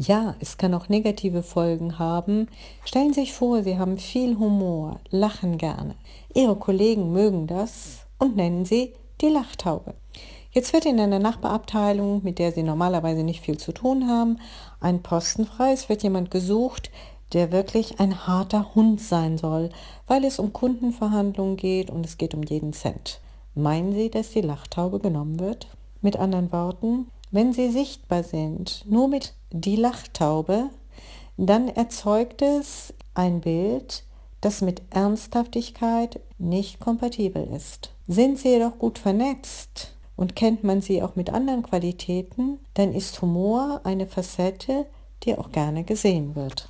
Ja, es kann auch negative Folgen haben. Stellen Sie sich vor, Sie haben viel Humor, lachen gerne. Ihre Kollegen mögen das und nennen Sie die Lachtaube. Jetzt wird in einer Nachbarabteilung, mit der Sie normalerweise nicht viel zu tun haben, ein Posten frei. Es wird jemand gesucht, der wirklich ein harter Hund sein soll, weil es um Kundenverhandlungen geht und es geht um jeden Cent. Meinen Sie, dass die Lachtaube genommen wird? Mit anderen Worten, wenn Sie sichtbar sind, nur mit die Lachtaube, dann erzeugt es ein Bild, das mit Ernsthaftigkeit nicht kompatibel ist. Sind Sie jedoch gut vernetzt und kennt man Sie auch mit anderen Qualitäten, dann ist Humor eine Facette, die auch gerne gesehen wird.